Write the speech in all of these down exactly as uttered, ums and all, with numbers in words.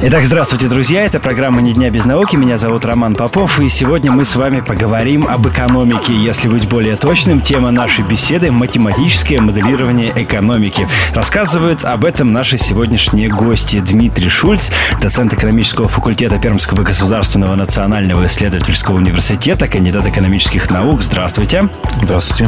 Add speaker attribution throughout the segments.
Speaker 1: Итак, здравствуйте, друзья. Это программа «Ни дня без науки». Меня зовут Роман Попов. И сегодня мы с вами поговорим об экономике. Если быть более точным, тема нашей беседы – математическое моделирование экономики. Рассказывают об этом наши сегодняшние гости. Дмитрий Шульц, доцент экономического факультета Пермского государственного национального исследовательского университета, кандидат экономических наук. Здравствуйте.
Speaker 2: Здравствуйте.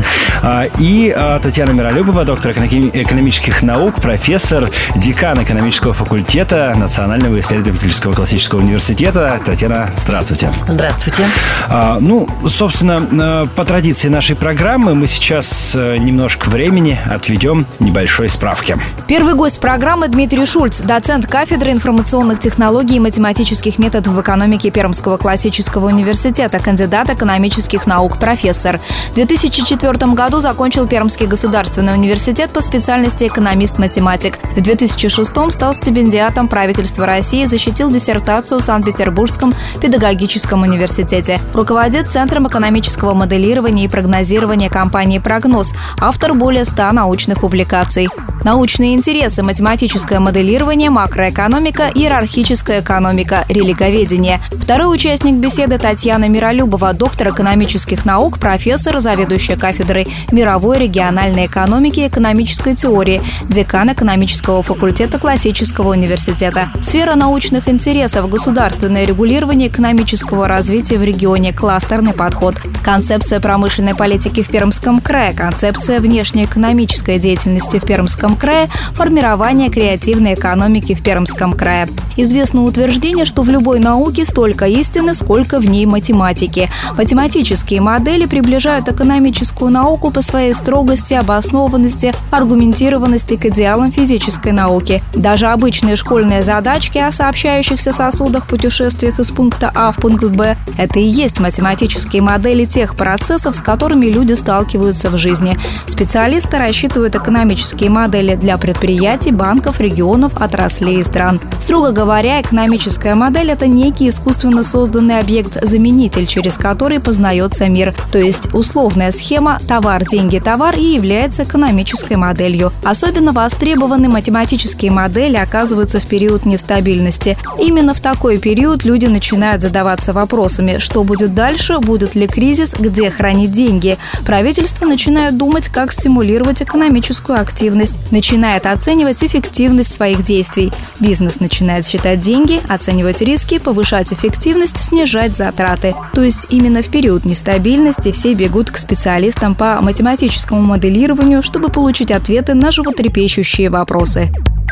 Speaker 1: И Татьяна Миролюбова, доктор экономических наук, профессор, декан экономического факультета Национального исследовательского классического университета. Татьяна, здравствуйте.
Speaker 3: Здравствуйте.
Speaker 1: А, ну, собственно, по традиции нашей программы мы сейчас немножко времени отведем небольшой справке.
Speaker 3: Первый гость программы Дмитрий Шульц, доцент кафедры информационных технологий и математических методов в экономике Пермского классического университета, кандидат экономических наук, профессор. В две тысячи четвёртом году закончил Пермский государственный университет по специальности экономист-математик. В две тысячи шестом стал стипендиатом правительства России и защитил диссертацию в Санкт-Петербургском педагогическом университете. Руководит Центром экономического моделирования и прогнозирования компании «Прогноз». Автор более ста научных публикаций. Научные интересы: математическое моделирование, макроэкономика, иерархическая экономика, религоведение. Второй участник беседы — Татьяна Миролюбова, доктор экономических наук, профессор, заведующая кафедрой мировой региональной экономики и экономической теории, декан экономического факультета Классического университета. Сфера научных интересов: государственное регулирование экономического развития в регионе, кластерный подход, концепция промышленной политики в Пермском крае, концепция внешнеэкономической деятельности в Пермском крае, формирование креативной экономики в Пермском крае. Известно утверждение, что в любой науке столько истины, сколько в ней математики. Математические модели приближают экономическую науку по своей строгости, обоснованности, аргументированности к идеалам физической науки. Даже обычные школьные задачки о сообщающихся сосудах, путешествиях из пункта А в пункт Б – это и есть математические модели тех процессов, с которыми люди сталкиваются в жизни. Специалисты рассчитывают экономические модели для предприятий, банков, регионов, отраслей и стран. Строго говоря, экономическая модель – это некий искусственно созданный объект-заменитель, через который познается мир. То есть условная схема «товар, деньги, товар» и является экономической моделью. Особенно востребованы математические модели оказываются в период нестабильности. Именно в такой период люди начинают задаваться вопросами: что будет дальше, будет ли кризис, где хранить деньги. Правительство начинает думать, как стимулировать экономическую активность, начинает оценивать эффективность своих действий. Бизнес начинает считать деньги, оценивать риски, повышать эффективность, снижать затраты. То есть именно в период нестабильности все бегут к специалистам по математическому моделированию, чтобы получить ответы на животрепещущие вопросы.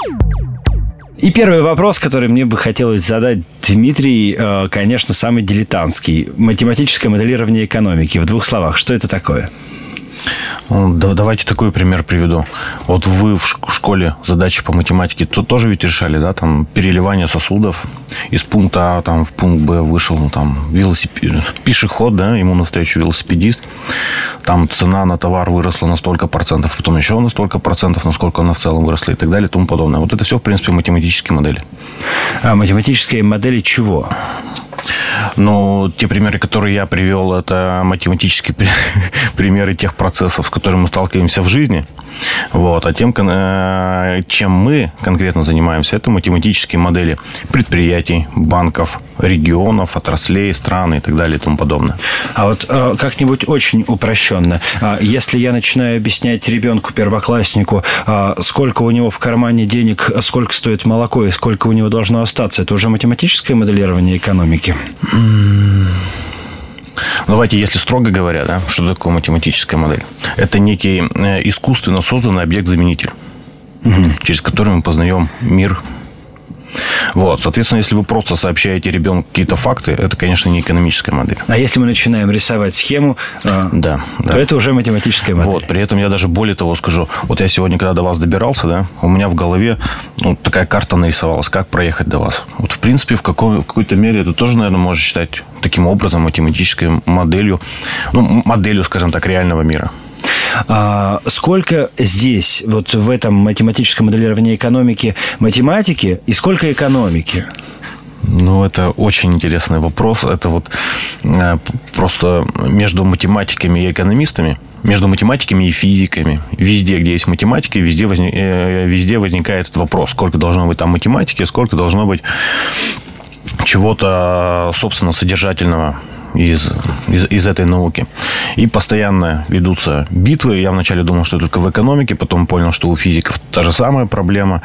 Speaker 1: И первый вопрос, который мне бы хотелось задать, Дмитрий, конечно, самый дилетантский. Математическое моделирование экономики. В двух словах, что это такое?
Speaker 2: Давайте такой пример приведу. Вот вы в школе задачи по математике то, тоже ведь решали, да, там переливание сосудов из пункта А там, в пункт Б вышел, ну, там, велосипед, пешеход, да, ему навстречу велосипедист, там цена на товар выросла на столько процентов, потом еще на столько процентов, насколько она в целом выросла и так далее и тому подобное. Вот это все, в принципе, математические модели.
Speaker 1: А математические модели чего?
Speaker 2: Ну, те примеры, которые я привел, это математические примеры тех процессов, с которыми мы сталкиваемся в жизни. Вот. А тем, чем мы конкретно занимаемся, это математические модели предприятий, банков, регионов, отраслей, стран и так далее и тому подобное.
Speaker 1: А вот как-нибудь очень упрощенно, если я начинаю объяснять ребенку-первокласснику, сколько у него в кармане денег, сколько стоит молоко и сколько у него должно остаться, это уже математическое моделирование экономики?
Speaker 2: Давайте, если строго говоря, да, что такое математическая модель? Это некий искусственно созданный объект-заменитель, угу. через который мы познаем мир. Вот, соответственно, если вы просто сообщаете ребенку какие-то факты, это, конечно, не экономическая модель.
Speaker 1: А если мы начинаем рисовать схему,
Speaker 2: да,
Speaker 1: то
Speaker 2: да.
Speaker 1: это уже математическая модель.
Speaker 2: Вот, при этом я даже более того скажу. Вот я сегодня, когда до вас добирался, да, у меня в голове ну, такая карта нарисовалась, как проехать до вас. Вот, в принципе, в, какой, в какой-то мере это тоже, наверное, можно считать таким образом математической моделью, ну, моделью, скажем так, реального мира.
Speaker 1: А сколько здесь, вот в этом математическом моделировании экономики, математики и сколько экономики?
Speaker 2: Ну, это очень интересный вопрос. Это вот просто между математиками и экономистами между математиками и физиками. Везде, где есть математика, везде, возник, везде возникает этот вопрос. Сколько должно быть там математики, сколько должно быть чего-то, собственно, содержательного из, из, из этой науки. И постоянно ведутся битвы. Я вначале думал, что только в экономике, потом понял, что у физиков та же самая проблема.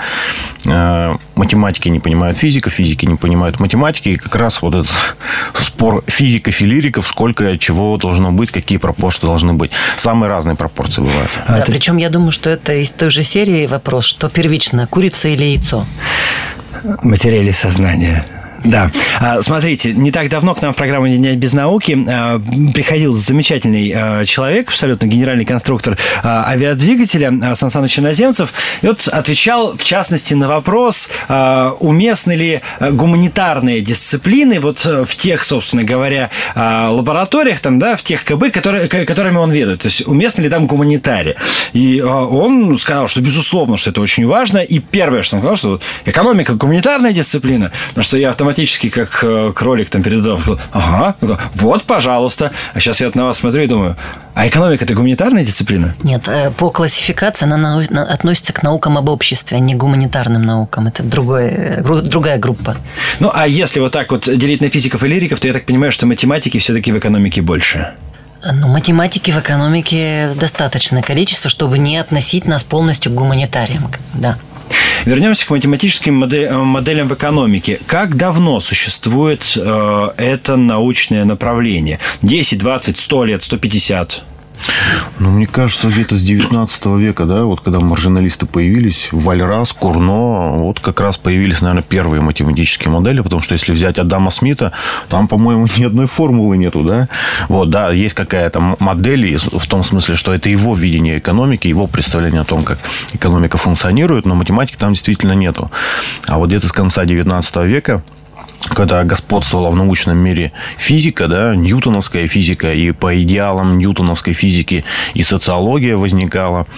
Speaker 2: Математики не понимают физиков, физики не понимают математики. И как раз вот этот спор физиков и лириков, сколько чего должно быть, какие пропорции должны быть. Самые разные пропорции бывают.
Speaker 4: Да, причем я думаю, что это из той же серии вопрос, что первично, курица или яйцо?
Speaker 1: Материали сознания. Да. Смотрите, не так давно к нам в программу «Ни дня без науки» приходил замечательный человек, абсолютно генеральный конструктор авиадвигателя Сан Саныч Черноземцев, и вот отвечал, в частности, на вопрос, уместны ли гуманитарные дисциплины вот в тех, собственно говоря, лабораториях, там, да, в тех КБ, которые, которыми он ведает. То есть, уместны ли там гуманитарии. И он сказал, что, безусловно, что это очень важно. И первое, что он сказал, что экономика – гуманитарная дисциплина, на что я автоматически как кролик там перед домом сказал, ага, вот, пожалуйста. А сейчас я вот на вас смотрю и думаю, а экономика – это гуманитарная дисциплина?
Speaker 4: Нет, по классификации она относится к наукам об обществе, а не к гуманитарным наукам. Это другой, другая группа.
Speaker 1: Ну, а если вот так вот делить на физиков и лириков, то я так понимаю, что математики все-таки в экономике больше.
Speaker 4: Ну, математики в экономике достаточное количество, чтобы не относить нас полностью к гуманитариям. Да.
Speaker 1: Вернемся к математическим моделям в экономике. Как давно существует э, это научное направление? десять, двадцать, сто лет, сто пятьдесят?
Speaker 2: Ну, мне кажется, где-то с девятнадцатого века, да, вот когда маржиналисты появились, Вальрас, Курно, вот как раз появились, наверное, первые математические модели, потому что если взять Адама Смита, там, по-моему, ни одной формулы нету, да. Вот, да, есть какая-то модель в том смысле, что это его видение экономики, его представление о том, как экономика функционирует, но математики там действительно нету. А вот где-то с конца девятнадцатого века, когда господствовала в научном мире физика, да, ньютоновская физика, и по идеалам ньютоновской физики и социология возникала,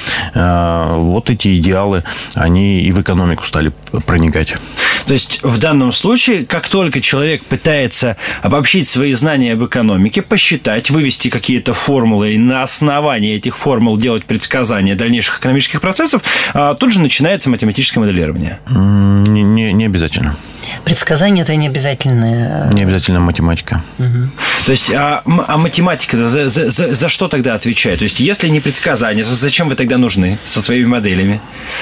Speaker 2: вот эти идеалы, они и в экономику стали проникать.
Speaker 1: То есть, в данном случае, как только человек пытается обобщить свои знания об экономике, посчитать, вывести какие-то формулы, и на основании этих формул делать предсказания дальнейших экономических процессов, тут же начинается математическое моделирование.
Speaker 2: Не, не, не обязательно.
Speaker 4: Предсказание – это не обязательно.
Speaker 2: Не обязательно математика.
Speaker 4: Угу.
Speaker 1: То есть, а, а математика за, за, за, за что тогда отвечает? То есть, если не предсказание, то зачем вы тогда нужны со своими моделями?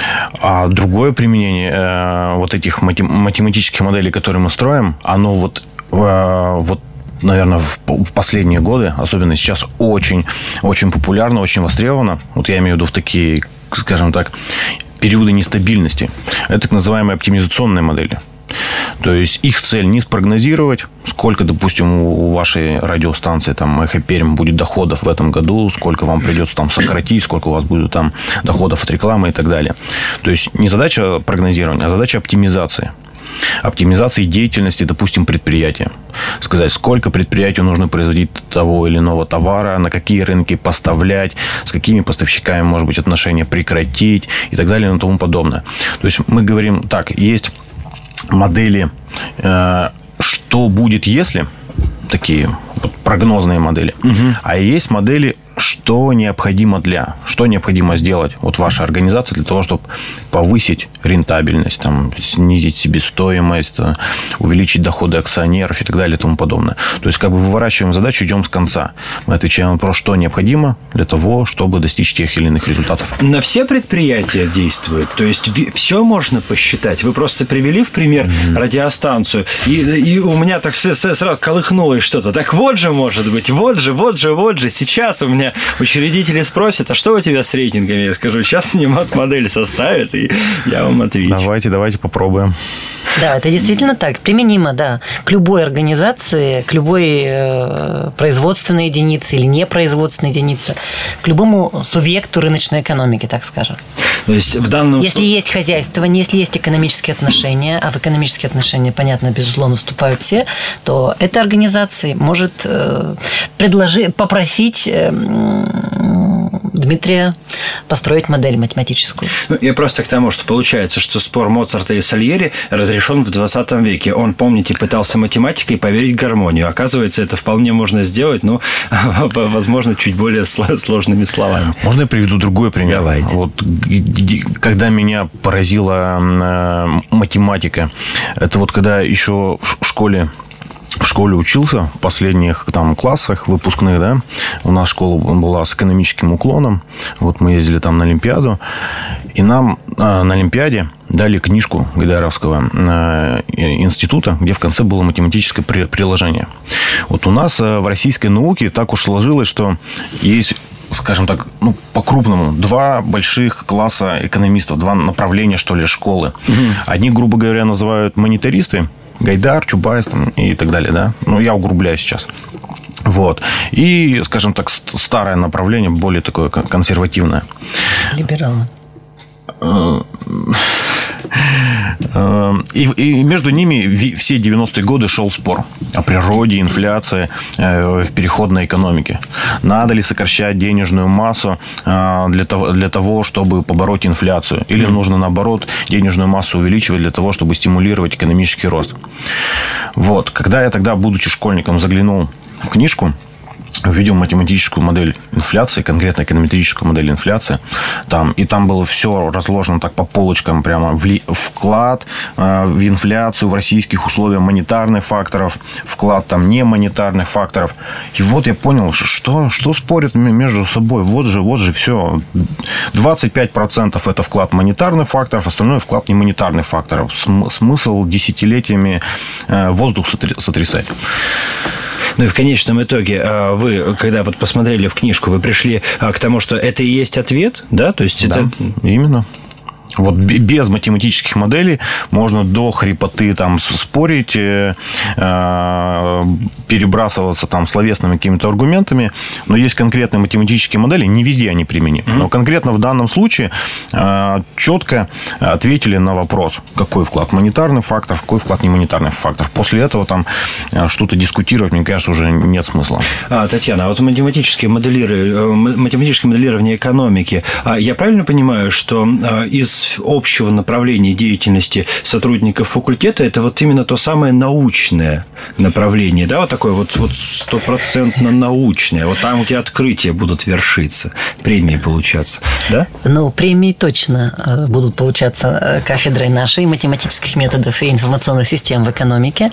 Speaker 2: А другое применение э, вот этих математических моделей, которые мы строим, оно вот, э, вот наверное, в, в последние годы, особенно сейчас, очень, очень популярно, очень востребовано. Вот я имею в виду в такие, скажем так, периоды нестабильности. Это так называемые оптимизационные модели. То есть, их цель не спрогнозировать, сколько, допустим, у вашей радиостанции там «Эхо Пермь» будет доходов в этом году, сколько вам придется там сократить, сколько у вас будет там доходов от рекламы и так далее. То есть, не задача прогнозирования, а задача оптимизации. Оптимизации деятельности, допустим, предприятия. Сказать, сколько предприятию нужно производить того или иного товара, на какие рынки поставлять, с какими поставщиками, может быть, отношения прекратить и так далее и тому подобное. То есть, мы говорим так, есть модели, э, что будет, если, такие вот прогнозные модели, угу. А есть модели, что необходимо для, что необходимо сделать вот вашей организации для того, чтобы повысить рентабельность, там, снизить себестоимость, увеличить доходы акционеров и так далее и тому подобное. То есть, как бы выворачиваем задачу, идем с конца. Мы отвечаем на вопрос, что необходимо для того, чтобы достичь тех или иных результатов.
Speaker 1: На все предприятия действует? То есть, все можно посчитать? Вы просто привели в пример mm-hmm. радиостанцию, и, и у меня так сразу колыхнулось что-то. Так вот же, может быть, вот же, вот же, вот же. Сейчас у меня учредители спросят, а что у тебя с рейтингами? Я скажу, сейчас снимат модель составят, и я вам отвечу.
Speaker 2: Давайте, давайте попробуем.
Speaker 4: Да, это действительно так. Применимо, да, к любой организации, к любой э, производственной единице или непроизводственной единице, к любому субъекту рыночной экономики, так скажем.
Speaker 1: То есть, в данном...
Speaker 4: Если есть хозяйствование, если есть экономические отношения, а в экономические отношения, понятно, безусловно, вступают все, то эта организация может э, предложить, попросить... Э, Дмитрия построить модель математическую.
Speaker 1: Ну, я просто к тому, что получается, что спор Моцарта и Сальери разрешен в двадцатом веке. Он, помните, пытался математикой поверить в гармонию. Оказывается, это вполне можно сделать, но, возможно, чуть более сложными словами.
Speaker 2: Можно я приведу другой пример?
Speaker 1: Давайте.
Speaker 2: Вот, когда меня поразила математика, это вот когда еще в школе в школе учился, в последних там классах выпускных, да, у нас школа была с экономическим уклоном, вот мы ездили там на Олимпиаду, и нам э, на Олимпиаде дали книжку Гайдаровского э, института, где в конце было математическое при, приложение. Вот у нас э, в российской науке так уж сложилось, что есть, скажем так, ну, по-крупному, два больших класса экономистов, два направления, что ли, школы. Угу. Одни, грубо говоря, называют монетаристы, Гайдар, Чубайс там, и так далее, да. Ну, я угрубляю сейчас. Вот. И, скажем так, старое направление, более такое консервативное.
Speaker 4: Либералы.
Speaker 2: И, и между ними все девяностые годы шел спор о природе инфляции в переходной экономике. Надо ли сокращать денежную массу для того, для того, чтобы побороть инфляцию? Или нужно, наоборот, денежную массу увеличивать для того, чтобы стимулировать экономический рост? Вот. Когда я тогда, будучи школьником, заглянул в книжку, увидел математическую модель инфляции, конкретно эконометрическую модель инфляции. Там, и там было все разложено так по полочкам. Прямо вли... вклад э, в инфляцию в российских условиях монетарных факторов, вклад там не монетарных факторов. И вот я понял, что, что спорят между собой. Вот же, вот же все. двадцать пять процентов это вклад монетарных факторов, остальное вклад немонетарных факторов. См... Смысл десятилетиями э, воздух сотрясать.
Speaker 1: Ну и в конечном итоге вы, когда вот посмотрели в книжку, вы пришли к тому, что это и есть ответ, да? То есть
Speaker 2: да,
Speaker 1: это...
Speaker 2: именно. Вот без математических моделей можно до хрипоты там спорить, э, перебрасываться там словесными какими-то аргументами. Но есть конкретные математические модели, не везде они применимы. Mm-hmm. Но конкретно в данном случае э, четко ответили на вопрос, какой вклад монетарный фактор, какой вклад немонетарный фактор. После этого там что-то дискутировать, мне кажется, уже нет смысла.
Speaker 1: А, Татьяна, а вот математические моделиры, математическое моделирование экономики, я правильно понимаю, что из общего направления деятельности сотрудников факультета это вот именно то самое научное направление, да, вот такое вот вот стопроцентно научное, вот там, где открытия будут вершиться, премии получаться, да?
Speaker 4: Ну, премии точно будут получаться кафедрой нашей математических методов и информационных систем в экономике.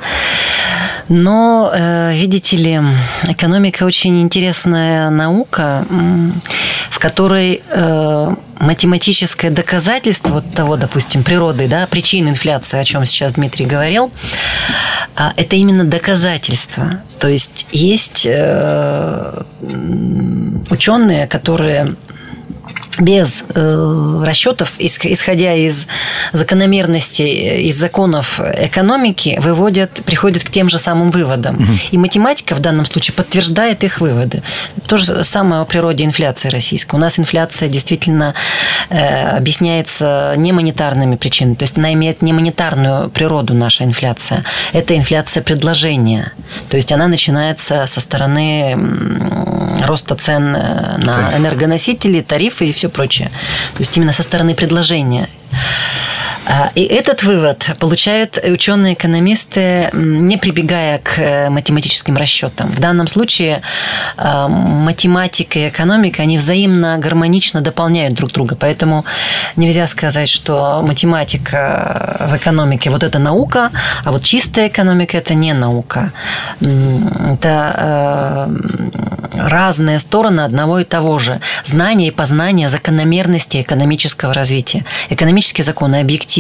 Speaker 4: Но, видите ли, экономика очень интересная наука, в которой математическое доказательство вот того, допустим, природы, да, причин инфляции, о чем сейчас Дмитрий говорил, это именно доказательство. То есть есть ученые, которые без э, расчетов, исходя из закономерностей, из законов экономики, выводят, приходят к тем же самым выводам. Угу. И математика в данном случае подтверждает их выводы. То же самое о природе инфляции российской. У нас инфляция действительно э, объясняется не монетарными причинами. То есть она имеет не монетарную природу, наша инфляция. Это инфляция предложения. То есть она начинается со стороны роста цен на энергоносители, тарифы и все прочее. То есть именно со стороны предложения. И этот вывод получают ученые-экономисты, не прибегая к математическим расчетам. В данном случае математика и экономика, они взаимно гармонично дополняют друг друга. Поэтому нельзя сказать, что математика в экономике – вот это наука, а вот чистая экономика – это не наука. Это разные стороны одного и того же. Знание и познание закономерности экономического развития. Экономические законы объективны.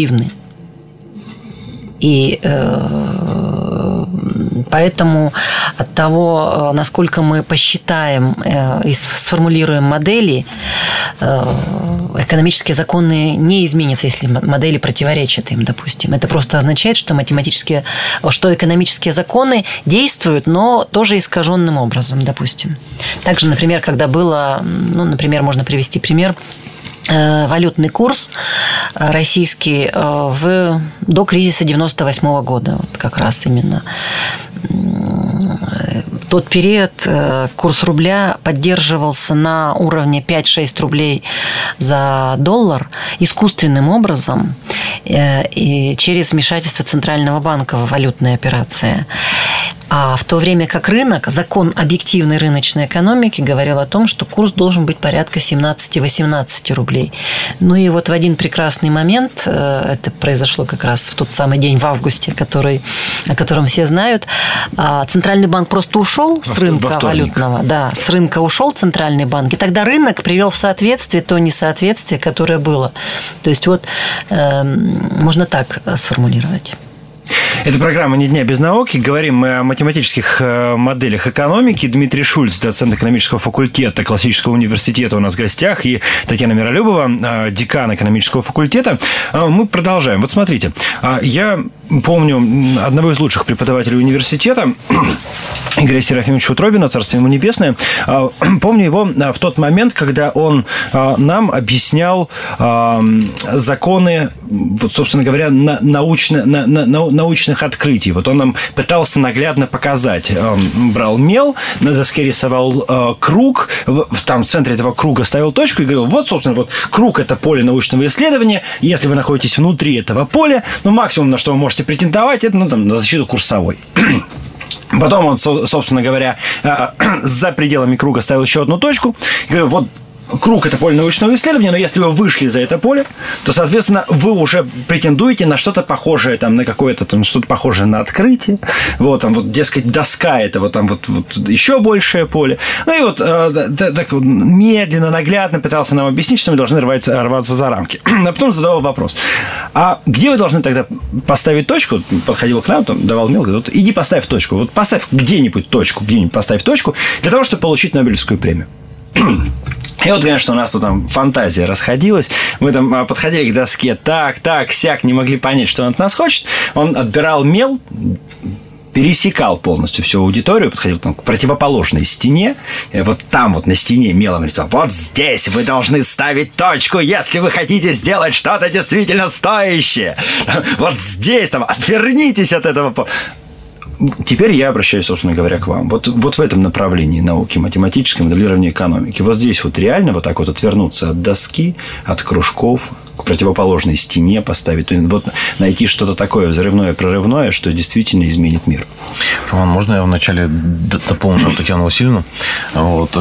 Speaker 4: И э, поэтому от того, насколько мы посчитаем э, и сформулируем модели, э, экономические законы не изменятся, если модели противоречат им, допустим. Это просто означает, что математические, что экономические законы действуют, но тоже искаженным образом, допустим. Также, например, когда было, ну, например, можно привести пример, валютный курс российский в, до кризиса девяносто восьмого года, вот как раз именно тот период курс рубля поддерживался на уровне пять-шесть рублей за доллар искусственным образом и через вмешательство Центрального банка в валютные операции. А в то время как рынок, закон объективной рыночной экономики говорил о том, что курс должен быть порядка семнадцать-восемнадцать рублей. Ну и вот в один прекрасный момент, это произошло как раз в тот самый день в августе, который, о котором все знают, Центральный банк просто ушел с рынка валютного. Да, с рынка ушел Центральный банк, и тогда рынок привел в соответствие то несоответствие, которое было. То есть вот э, можно так сформулировать.
Speaker 1: Это программа «Ни дня без науки». Говорим мы о математических моделях экономики. Дмитрий Шульц, доцент экономического факультета Классического университета у нас в гостях, и Татьяна Миролюбова, декан экономического факультета. Мы продолжаем. Вот смотрите, я помню одного из лучших преподавателей университета, Игоря Серафимовича Утробина, царство ему небесное. Помню его в тот момент, когда он нам объяснял законы, вот, собственно говоря, научно, на, на, научных открытий. Вот он нам пытался наглядно показать. Брал мел, на доске рисовал круг, там в центре этого круга ставил точку и говорил, вот, собственно, вот круг – это поле научного исследования. Если вы находитесь внутри этого поля, ну, максимум, на что вы можете претендовать, это, ну, там, на защиту курсовой. Потом он, собственно говоря, за пределами круга ставил еще одну точку и говорил, вот, круг – это поле научного исследования, но если вы вышли за это поле, то, соответственно, вы уже претендуете на что-то похожее, там, на какое-то там, что-то похожее на открытие. Вот, там, вот, дескать, доска – это вот там вот, вот еще большее поле. Ну, и вот э, так вот медленно, наглядно пытался нам объяснить, что мы должны рваться, рваться за рамки. А потом задавал вопрос. А где вы должны тогда поставить точку? Подходил к нам, там, давал мел, говорит, вот, иди поставь точку. Вот поставь где-нибудь точку, где-нибудь поставь точку для того, чтобы получить Нобелевскую премию. И вот, конечно, у нас тут там фантазия расходилась. Мы там подходили к доске так, так, сяк, не могли понять, что он от нас хочет. Он отбирал мел, пересекал полностью всю аудиторию, подходил там к противоположной стене. И вот там вот на стене мелом рисовал. Вот здесь вы должны ставить точку, если вы хотите сделать что-то действительно стоящее. Вот здесь, там, отвернитесь от этого. Теперь я обращаюсь, собственно говоря, к вам. Вот, вот в этом направлении науки, математическое моделирование экономики. Вот здесь вот реально вот так вот отвернуться от доски, от кружков, к противоположной стене поставить, вот найти что-то такое взрывное, прорывное, что действительно изменит мир.
Speaker 2: Роман, можно я вначале дополню Татьяну Васильевну? Вот,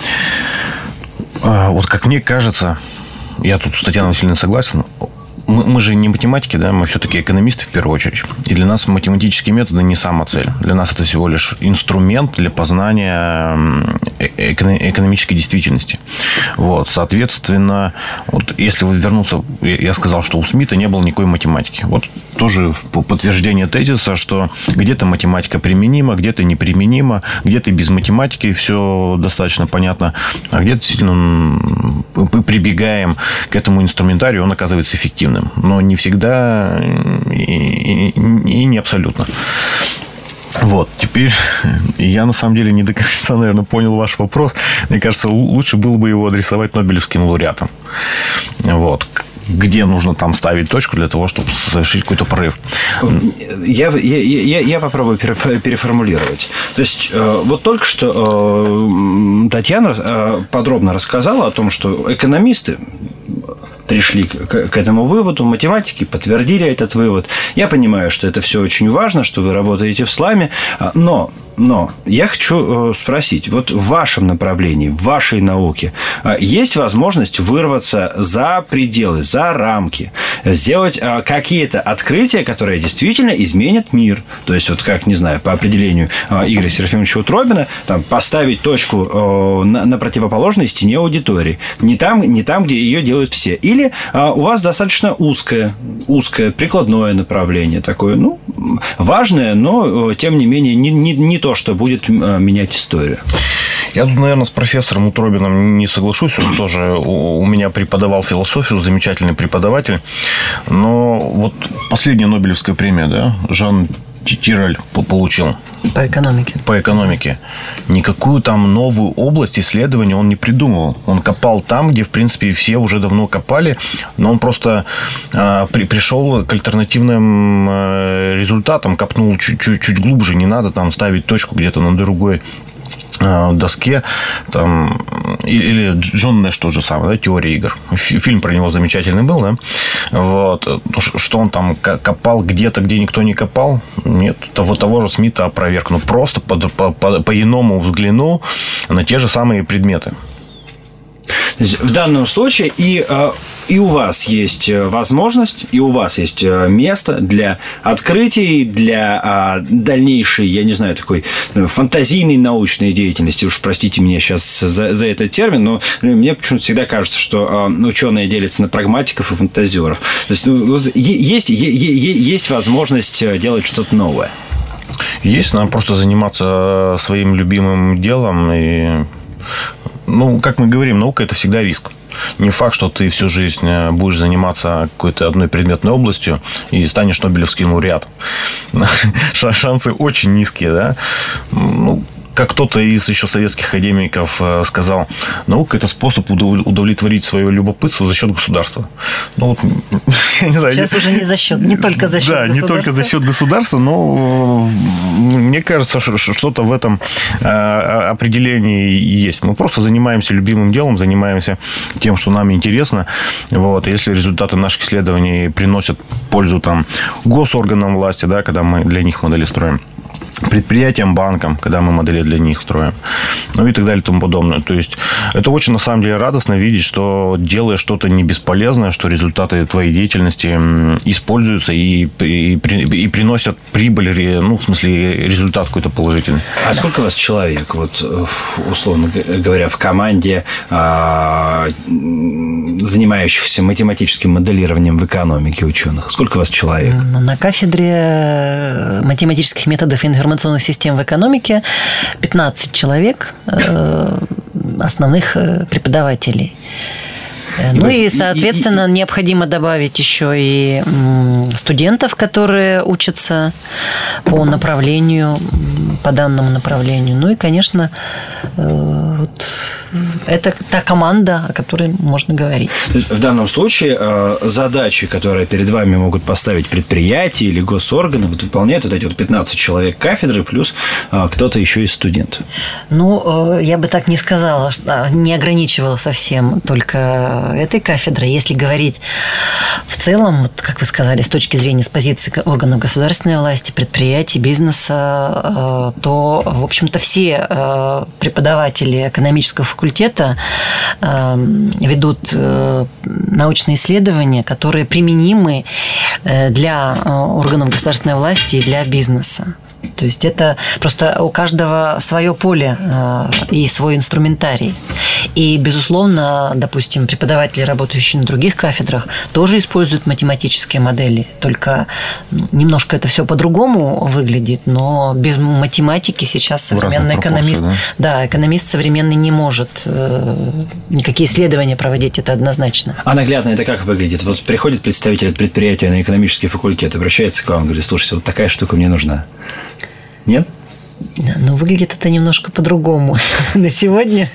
Speaker 2: вот как мне кажется, я тут с Татьяной Васильевной согласен, Мы, мы же не математики, да, мы все-таки экономисты в первую очередь. И для нас математические методы не сама цель. Для нас это всего лишь инструмент для познания экономической действительности. Вот, соответственно, вот если вернуться, я сказал, что у Смита не было никакой математики. Вот тоже подтверждение тезиса, что где-то математика применима, где-то неприменима, где-то без математики все достаточно понятно, а где-то действительно мы прибегаем к этому инструментарию, он оказывается эффективным. Но не всегда и, и, и не абсолютно. Вот, теперь я на самом деле не до конца, наверное, понял ваш вопрос. Мне кажется, лучше было бы его адресовать нобелевским лауреатам. Вот. Где нужно там ставить точку для того, чтобы совершить какой-то прорыв.
Speaker 1: Я, я, я, я попробую переформулировать. То есть, вот только что Татьяна подробно рассказала о том, что экономисты пришли к этому выводу, математики подтвердили этот вывод. Я понимаю, что это все очень важно, что вы работаете в исламе, но, но я хочу спросить, вот в вашем направлении, в вашей науке есть возможность вырваться за пределы, за рамки, сделать какие-то открытия, которые действительно изменят мир. То есть, вот как, не знаю, по определению Игоря Серафимовича Утробина, там, поставить точку на, на противоположной стене аудитории. Не там, не там, где ее делают все. Или Или у вас достаточно узкое, узкое прикладное направление, такое, ну, важное, но, тем не менее, не, не, не то, что будет менять историю.
Speaker 2: Я тут, наверное, с профессором Утробиным не соглашусь. Он тоже у меня преподавал философию, замечательный преподаватель. Но вот последняя Нобелевская премия, да, Жан Тирель получил.
Speaker 4: По экономике.
Speaker 2: По экономике. Никакую там новую область исследования он не придумывал. Он копал там, где, в принципе, все уже давно копали, но он просто э, при, пришел к альтернативным э, результатам, копнул чуть-чуть чуть глубже. Не надо там ставить точку где-то на другой доске, там, или Джон Нэш тот же самый, да, «Теория игр». Фильм про него замечательный был, да? Вот. Что он там копал где-то, где никто не копал? Нет, того, того же Смита опроверг. Ну, просто по, по, по, по-иному взглянул на те же самые предметы.
Speaker 1: То есть в данном случае и, и у вас есть возможность, и у вас есть место для открытий, для дальнейшей, я не знаю, такой фантазийной научной деятельности. Уж простите меня сейчас за, за этот термин, но мне почему-то всегда кажется, что ученые делятся на прагматиков и фантазеров. То есть есть, есть возможность делать что-то новое.
Speaker 2: Есть, надо просто заниматься своим любимым делом и... Ну, как мы говорим, наука – это всегда риск. Не факт, что ты всю жизнь будешь заниматься какой-то одной предметной областью и станешь Нобелевским лауреатом. Шансы очень низкие, да? Ну, как кто-то из еще советских академиков сказал, наука – это способ удовлетворить свое любопытство за счет государства. Ну, вот, я не знаю.
Speaker 4: Сейчас уже не за счет, не только за счет
Speaker 2: да, государства. Да, не только за счет государства, но мне кажется, что-то в этом определении есть. Мы просто занимаемся любимым делом, занимаемся тем, что нам интересно. Вот. Если результаты наших исследований приносят пользу там, госорганам власти, да, когда мы для них модели строим, предприятиям, банкам, когда мы модели для них строим, ну и так далее и тому подобное. То есть это очень, на самом деле, радостно видеть, что делаешь что-то не бесполезное, что результаты твоей деятельности используются и, и, и приносят прибыль, ну, в смысле, результат какой-то положительный.
Speaker 1: А сколько у вас человек, вот, условно говоря, в команде, занимающихся математическим моделированием в экономике ученых? Сколько у вас человек?
Speaker 4: На кафедре математических методов информационных систем в экономике пятнадцать человек, основных преподавателей. Ну и, соответственно, необходимо добавить еще и студентов, которые учатся по направлению, по данному направлению. Ну и, конечно, вот это та команда, о которой можно говорить.
Speaker 1: В данном случае задачи, которые перед вами могут поставить предприятия или госорганы, вот выполняют вот эти вот пятнадцать человек кафедры, плюс кто-то еще из студентов.
Speaker 4: Ну, я бы так не сказала, что не ограничивала совсем только этой кафедры. Если говорить в целом, вот, как вы сказали, с точки зрения, с позиции органов государственной власти, предприятий, бизнеса, то, в общем-то, все преподаватели экономического факультета ведут научные исследования, которые применимы для органов государственной власти и для бизнеса. То есть это просто у каждого свое поле и свой инструментарий. И, безусловно, допустим, преподаватели, работающие на других кафедрах, тоже используют математические модели. Только немножко это все по-другому выглядит, но без математики сейчас современный экономист, да? Да, экономист современный не может никакие исследования проводить, это однозначно.
Speaker 1: А наглядно это как выглядит? Вот приходит представитель от предприятия на экономический факультет, обращается к вам, говорит: слушайте, вот такая штука мне нужна. Нет?
Speaker 4: Но выглядит это немножко по-другому на сегодня.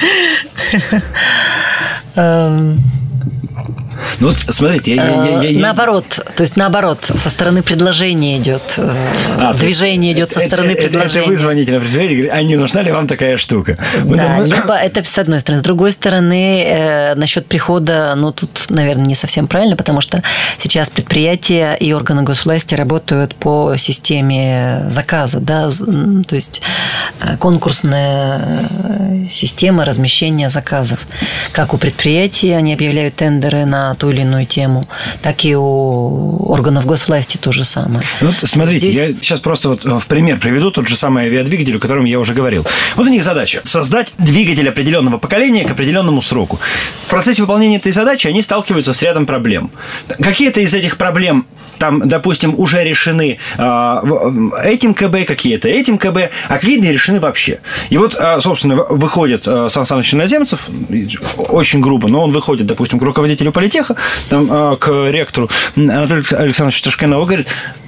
Speaker 1: Ну вот смотрите, я, я, я, я...
Speaker 4: наоборот, то есть наоборот, со стороны предложения идет, а, движение идет со стороны
Speaker 1: это,
Speaker 4: предложения.
Speaker 1: Это вы звоните на предложение и говорите: а не нужна ли вам такая штука?
Speaker 4: Да, вот либо это с одной стороны. С другой стороны, э, насчет прихода, ну тут, наверное, не совсем правильно, потому что сейчас предприятия и органы госвласти работают по системе заказа, да, то есть конкурсная система размещения заказов. Как у предприятий они объявляют тендеры на ту или иную тему, так и у органов госвласти то же самое.
Speaker 1: Вот смотрите, Здесь... я сейчас просто вот в пример приведу тот же самый авиадвигатель, о котором я уже говорил. Вот у них задача – создать двигатель определенного поколения к определенному сроку. В процессе выполнения этой задачи они сталкиваются с рядом проблем. Какие-то из этих проблем там, допустим, уже решены этим КБ, какие-то этим КБ, а какие-то не решены вообще. И вот, собственно, выходит Сан Саныч Иноземцев, очень грубо, но он выходит, допустим, к руководителю политеха, там, к ректору Анатолию Александровичу Ташкенову, говорит: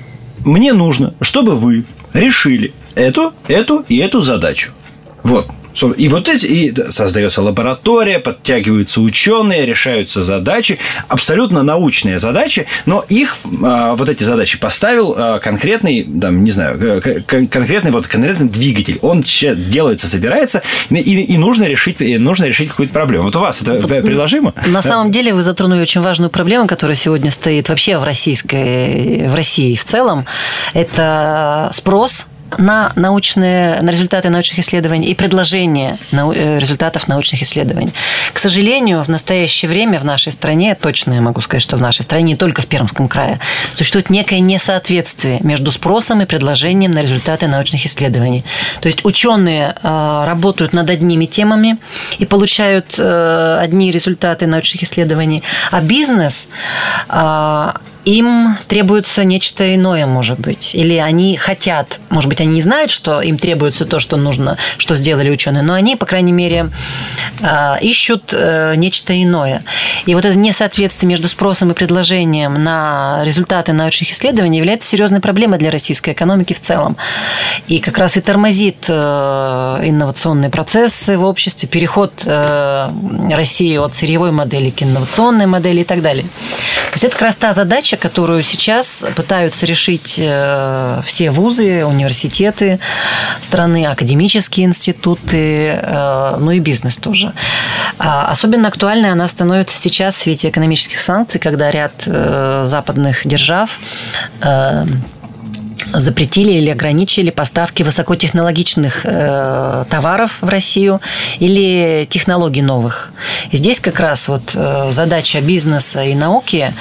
Speaker 1: мне нужно, чтобы вы решили эту, эту и эту задачу. Вот. И вот эти, и создается лаборатория, подтягиваются ученые, решаются задачи, абсолютно научные задачи, но их, вот эти задачи поставил конкретный, там, не знаю, конкретный, вот, конкретный двигатель. Он делается, собирается, и, и нужно решить, нужно решить какую-то проблему. Вот у вас это вот, приложимо?
Speaker 4: На самом деле вы затронули очень важную проблему, которая сегодня стоит вообще в, российской, в России в целом. Это спрос на научные, на результаты научных исследований и предложение результатов научных исследований. К сожалению, в настоящее время в нашей стране, точно я могу сказать, что в нашей стране, не только в Пермском крае, существует некое несоответствие между спросом и предложением на результаты научных исследований. То есть ученые работают над одними темами и получают одни результаты научных исследований, а бизнес им требуется нечто иное, может быть. Или они хотят, может быть, они не знают, что им требуется то, что нужно, что сделали ученые, но они, по крайней мере, ищут нечто иное. И вот это несоответствие между спросом и предложением на результаты научных исследований является серьезной проблемой для российской экономики в целом. И как раз и тормозит инновационные процессы в обществе, переход России от сырьевой модели к инновационной модели и так далее. То есть это как раз та задача, которую сейчас пытаются решить все вузы, университеты страны, академические институты, ну и бизнес тоже. Особенно актуальной она становится сейчас в свете экономических санкций, когда ряд западных держав запретили или ограничили поставки высокотехнологичных э, товаров в Россию или технологий новых. И здесь как раз вот э, задача бизнеса и науки,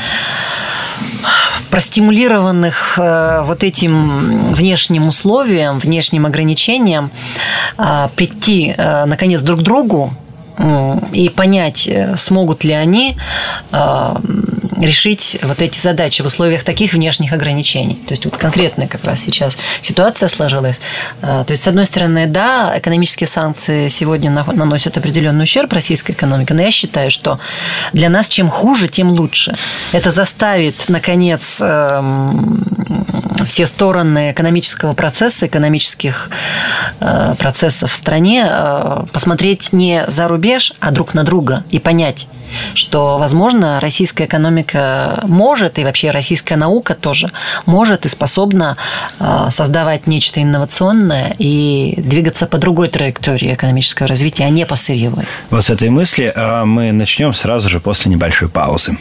Speaker 4: простимулированных э, вот этим внешним условиям, внешним ограничениям, э, прийти, э, наконец, друг к другу и понять, смогут ли они решить вот эти задачи в условиях таких внешних ограничений. То есть вот конкретная как раз сейчас ситуация сложилась. То есть, с одной стороны, да, экономические санкции сегодня наносят определенный ущерб российской экономике, но я считаю, что для нас чем хуже, тем лучше. Это заставит, наконец, все стороны экономического процесса, экономических процессов в стране посмотреть не за рубеж, а друг на друга и понять, что, возможно, российская экономика может, и вообще российская наука тоже может и способна создавать нечто инновационное и двигаться по другой траектории экономического развития, а не по сырьевой.
Speaker 1: Вот с этой мысли мы начнем сразу же после небольшой паузы.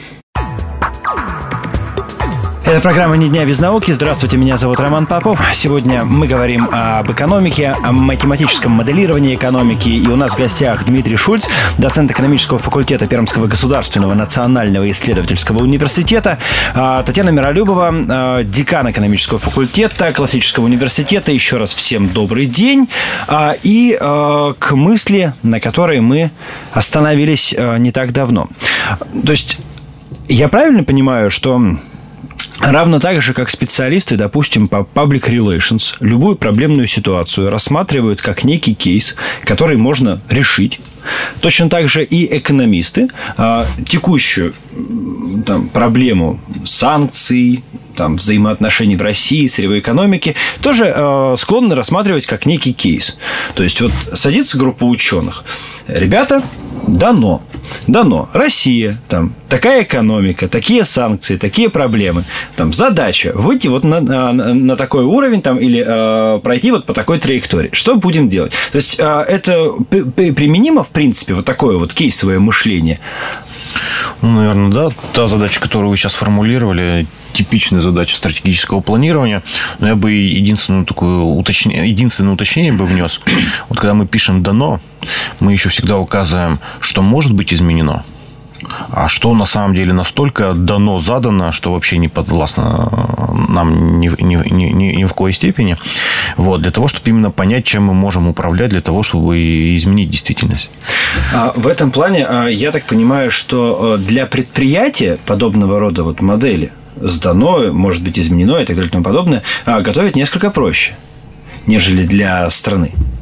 Speaker 1: Это программа «Ни дня без науки». Здравствуйте, меня зовут Роман Попов. Сегодня мы говорим об экономике, о математическом моделировании экономики. И у нас в гостях Дмитрий Шульц, доцент экономического факультета Пермского государственного национального исследовательского университета, Татьяна Миролюбова, декан экономического факультета Классического университета. Еще раз всем добрый день. И к мысли, на которой мы остановились не так давно. То есть я правильно понимаю, что равно так же, как специалисты, допустим, по public relations, любую проблемную ситуацию рассматривают как некий кейс, который можно решить. Точно так же и экономисты а, текущую там, проблему санкций, там, взаимоотношений в России, сырьевой экономики тоже а, склонны рассматривать как некий кейс. То есть, вот садится группа ученых. Ребята, дано. Дано. Россия, там, такая экономика, такие санкции, такие проблемы. Там, задача выйти вот на, на, на такой уровень там, или э, пройти вот по такой траектории. Что будем делать? То есть, э, это при, при, применимо, в принципе, вот такое вот кейсовое мышление?
Speaker 2: Ну, наверное, да. Та задача, которую вы сейчас формулировали, типичная задача стратегического планирования. Но я бы единственное такое уточнение, единственное уточнение бы внес. Вот когда мы пишем «дано», мы еще всегда указываем, что может быть изменено, а что на самом деле настолько дано, задано, что вообще не подвластно нам ни, ни, ни, ни в коей степени. Вот, для того, чтобы именно понять, чем мы можем управлять, для того, чтобы изменить действительность.
Speaker 1: В этом плане я так понимаю, что для предприятия подобного рода вот модели сдано, может быть изменено и так далее и тому подобное, готовить несколько проще, нежели для страны.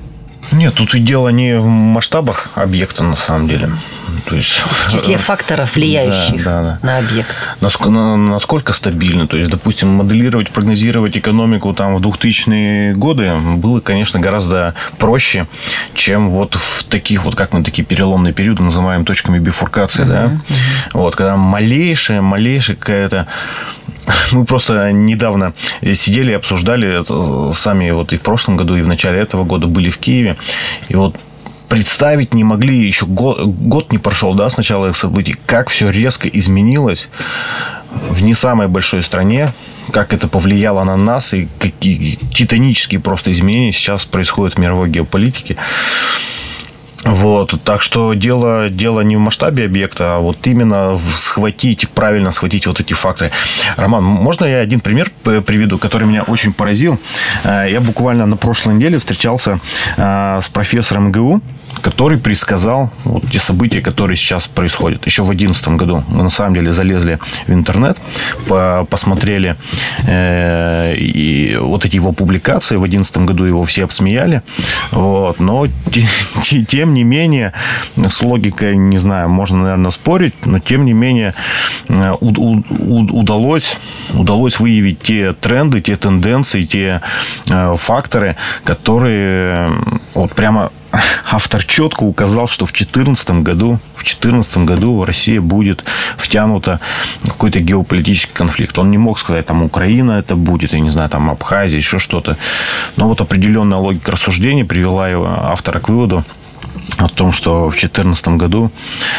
Speaker 2: Нет, тут и дело не в масштабах объекта, на самом деле. То есть,
Speaker 4: в числе факторов, влияющих да, да, да. на объект.
Speaker 2: Насколько, насколько стабильно. То есть, допустим, моделировать, прогнозировать экономику там, в двухтысячные годы было, конечно, гораздо проще, чем вот в таких, вот как мы такие переломные периоды называем точками бифуркации. Uh-huh, да? uh-huh. Вот, когда малейшая, малейшая какая-то... Мы просто недавно сидели и обсуждали это, сами вот и в прошлом году, и в начале этого года были в Киеве. И вот представить не могли, еще год, год не прошел, да, с начала их событий, как все резко изменилось в не самой большой стране, как это повлияло на нас, и какие титанические просто изменения сейчас происходят в мировой геополитике. Вот, так что дело, дело не в масштабе объекта, а вот именно в схватить, правильно схватить вот эти факторы. Роман, можно я один пример приведу, который меня очень поразил? Я буквально на прошлой неделе встречался с профессором эм гэ у, который предсказал вот те события, которые сейчас происходят. Еще в две тысячи одиннадцатом году мы на самом деле залезли в интернет, посмотрели э, и вот эти его публикации. В две тысячи одиннадцатом году его все обсмеяли. Вот. Но те, те, тем не менее, с логикой, не знаю, можно, наверное, спорить, но тем не менее у, у, удалось, удалось выявить те тренды, те тенденции, те э, факторы, которые вот прямо... Автор четко указал, что в две тысячи четырнадцатом году, в две тысячи четырнадцатом году Россия будет втянута в какой-то геополитический конфликт. Он не мог сказать, там, Украина это будет, я не знаю, там, Абхазия, еще что-то. Но вот определенная логика рассуждений привела его, автора, к выводу о том, что в две тысячи четырнадцатом году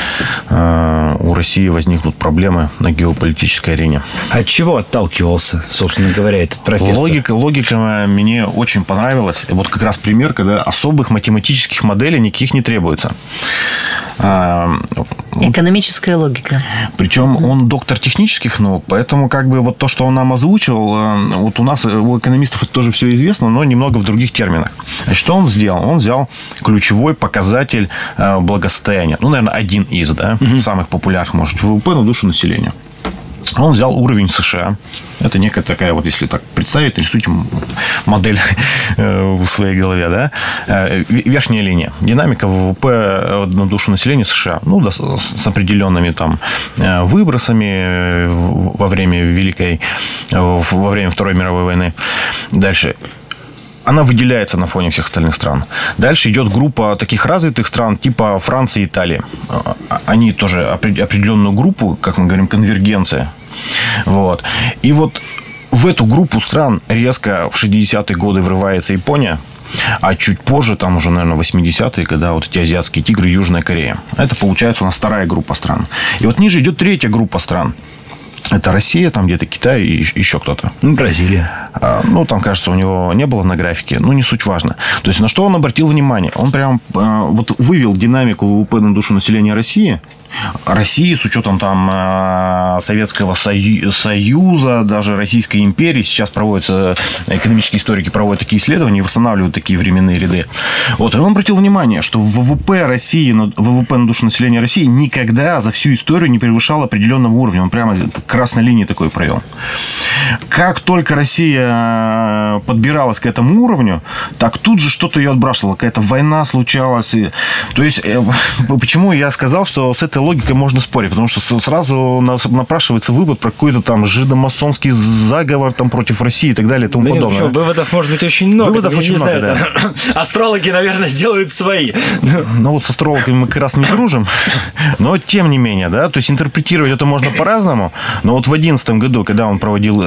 Speaker 2: э, у России возникнут проблемы на геополитической арене.
Speaker 1: От чего отталкивался, собственно говоря, этот профессор?
Speaker 2: Логика, логика мне очень понравилась. Вот как раз пример, когда особых математических моделей никаких не требуется.
Speaker 4: Экономическая логика.
Speaker 2: Причем он доктор технических наук, поэтому как бы вот то, что он нам озвучил, вот у нас, у экономистов это тоже все известно, но немного в других терминах. Значит, что он сделал? Он взял ключевой показатель благосостояния. Ну, наверное, один из, да, угу. самых популярных, может, вэ вэ пэ на душу населения. Он взял уровень США. Это некая такая, вот если так представить, рисуйте модель в своей голове, да. Верхняя линия. Динамика вэ вэ пэ на душу населения США. Ну, да, с определенными там выбросами во время Великой, во время Второй мировой войны. Дальше. Она выделяется на фоне всех остальных стран. Дальше идет группа таких развитых стран, типа Франции и Италии. Они тоже определенную группу, как мы говорим, конвергенция. Вот. И вот в эту группу стран резко в шестидесятые годы врывается Япония, а чуть позже, там уже, наверное, восьмидесятые, когда вот эти азиатские тигры, Южная Корея. Это, получается, у нас вторая группа стран. И вот ниже идет третья группа стран. Это Россия, там где-то Китай и еще кто-то.
Speaker 1: Ну, Бразилия.
Speaker 2: А, ну, там, кажется, у него не было на графике. Ну, не суть важно. То есть, на что он обратил внимание? Он прям а, вот вывел динамику вэ вэ пэ на душу населения России. России с учетом там Советского Союза, даже Российской империи. Сейчас проводятся, экономические историки проводят такие исследования и восстанавливают такие временные ряды. Вот, и он обратил внимание, что вэ вэ пэ России, вэ вэ пэ на душу населения России никогда за всю историю не превышал определенного уровня. Он прямо красной линии такой провел. Как только Россия подбиралась к этому уровню, так тут же что-то ее отбрасывало. Какая-то война случалась. И... То есть, почему я сказал, что с этой логикой можно спорить? Потому что сразу напрашивается вывод про какой-то там жидомасонский заговор там, против России и так далее и тому да подобное.
Speaker 1: Нет, выводов может быть очень много.
Speaker 2: Выводов очень много, знаю,
Speaker 1: да. Астрологи, наверное, сделают свои.
Speaker 2: Ну, вот с астрологами мы как раз не дружим. Но тем не менее, да, то есть интерпретировать это можно по-разному. Но вот в две тысячи одиннадцатом году, когда он проводил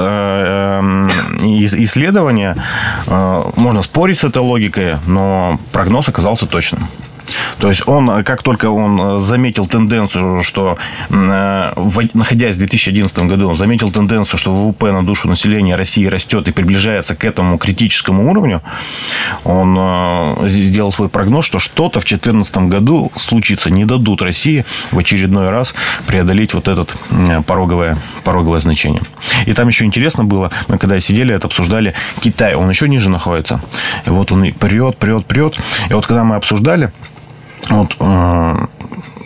Speaker 2: исследования, можно спорить с этой логикой, но прогноз оказался точным. То есть, он, как только он заметил тенденцию, что, находясь в две тысячи одиннадцатом году, он заметил тенденцию, что вэ вэ пэ на душу населения России растет и приближается к этому критическому уровню, он сделал свой прогноз, что что-то в две тысячи четырнадцатом году случится. Не дадут России в очередной раз преодолеть вот это пороговое, пороговое значение. И там еще интересно было, мы когда сидели, это обсуждали, Китай, он еще ниже находится. И вот он и прет, прет, прет. И вот когда мы обсуждали, вот, э,